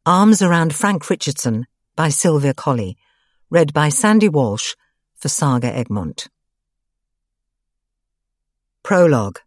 Arms Around Frank Richardson by Sylvia Colley, read by Sandy Walsh for Saga Egmont. Prologue.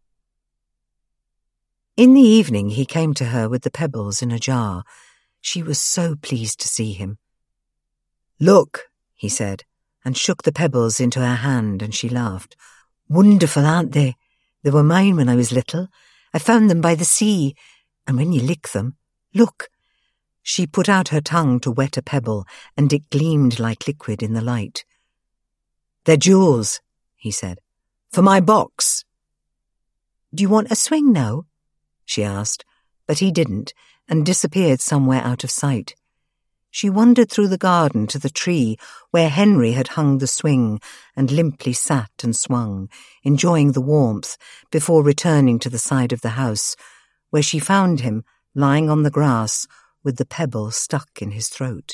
In the evening he came to her with the pebbles in a jar. She was so pleased to see him. "Look," he said, and shook the pebbles into her hand, and she laughed. "Wonderful, aren't they? They were mine when I was little. I found them by the sea, and when you lick them, look." She put out her tongue to wet a pebble, and it gleamed like liquid in the light. "They're jewels," he said, "for my box." "Do you want a swing now?" she asked, but he didn't, and disappeared somewhere out of sight. She wandered through the garden to the tree where Henry had hung the swing and limply sat and swung, enjoying the warmth, before returning to the side of the house, where she found him lying on the grass with the pebble stuck in his throat.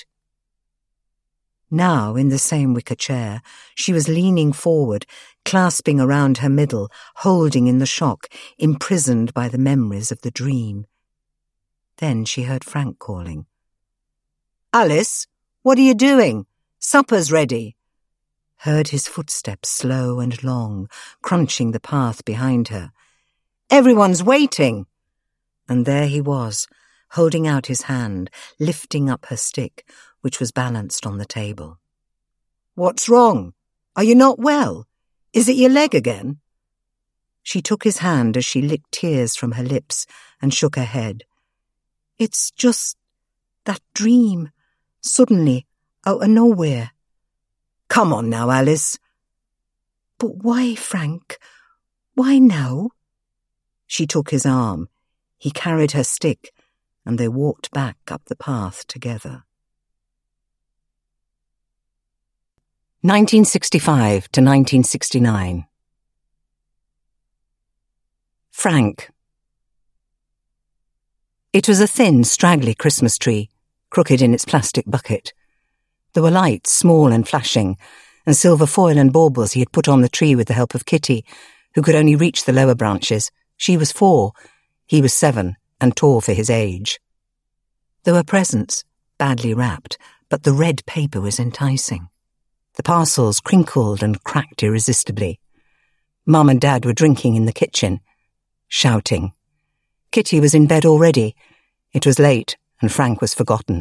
Now, in the same wicker chair, she was leaning forward, clasping around her middle, holding in the shock, imprisoned by the memories of the dream. Then she heard Frank calling. "Alice, what are you doing? Supper's ready." Heard his footsteps slow and long, crunching the path behind her. "Everyone's waiting." And there he was, holding out his hand, lifting up her stick, which was balanced on the table. "What's wrong? Are you not well? Is it your leg again?" She took his hand as she licked tears from her lips and shook her head. "It's just that dream, suddenly, out of nowhere." "Come on now, Alice." "But why, Frank? Why now?" She took his arm. He carried her stick, and they walked back up the path together. 1965 to 1969. Frank. It was a thin, straggly Christmas tree, crooked in its plastic bucket. There were lights, small and flashing, and silver foil and baubles he had put on the tree with the help of Kitty, who could only reach the lower branches. She was 4, he was 7, and tall for his age. There were presents, badly wrapped, but the red paper was enticing. The parcels crinkled and cracked irresistibly. Mum and Dad were drinking in the kitchen, shouting. Kitty was in bed already. It was late, and Frank was forgotten.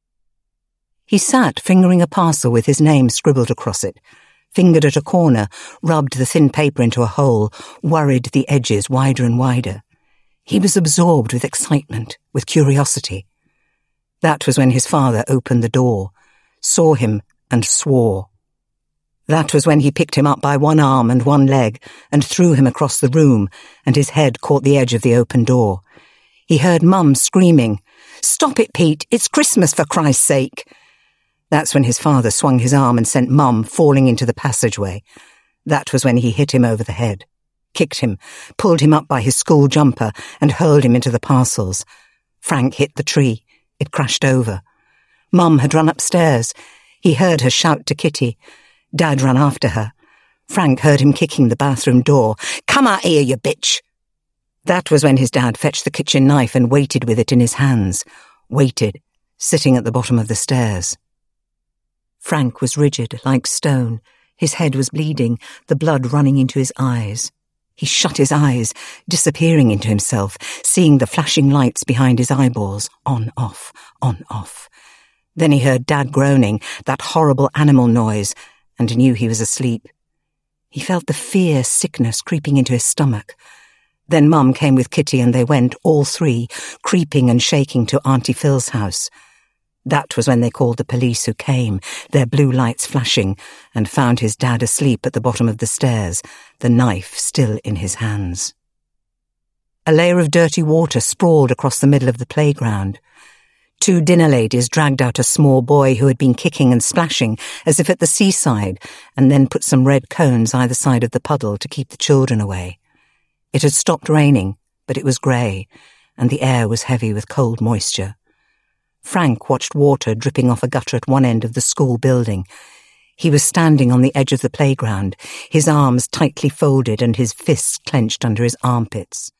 He sat fingering a parcel with his name scribbled across it, fingered at a corner, rubbed the thin paper into a hole, worried the edges wider and wider. He was absorbed with excitement, with curiosity. That was when his father opened the door, saw him and swore. That was when he picked him up by one arm and one leg and threw him across the room, and his head caught the edge of the open door. He heard Mum screaming, "Stop it, Pete, it's Christmas for Christ's sake." That's when his father swung his arm and sent Mum falling into the passageway. That was when he hit him over the head, kicked him, pulled him up by his school jumper and hurled him into the parcels. Frank hit the tree. It crashed over. Mum had run upstairs. He heard her shout to Kitty. Dad ran after her. Frank heard him kicking the bathroom door. "Come out here, you bitch!" That was when his dad fetched the kitchen knife and waited with it in his hands. Waited, sitting at the bottom of the stairs. Frank was rigid, like stone. His head was bleeding, the blood running into his eyes. He shut his eyes, disappearing into himself, seeing the flashing lights behind his eyeballs, on, off, on, off. Then he heard Dad groaning, that horrible animal noise, and knew he was asleep. He felt the fierce sickness creeping into his stomach. Then Mum came with Kitty and they went, all 3, creeping and shaking to Auntie Phil's house. That was when they called the police, who came, their blue lights flashing, and found his dad asleep at the bottom of the stairs, the knife still in his hands. A layer of dirty water sprawled across the middle of the playground. 2 dinner ladies dragged out a small boy who had been kicking and splashing as if at the seaside, and then put some red cones either side of the puddle to keep the children away. It had stopped raining, but it was grey, and the air was heavy with cold moisture. Frank watched water dripping off a gutter at one end of the school building. He was standing on the edge of the playground, his arms tightly folded and his fists clenched under his armpits.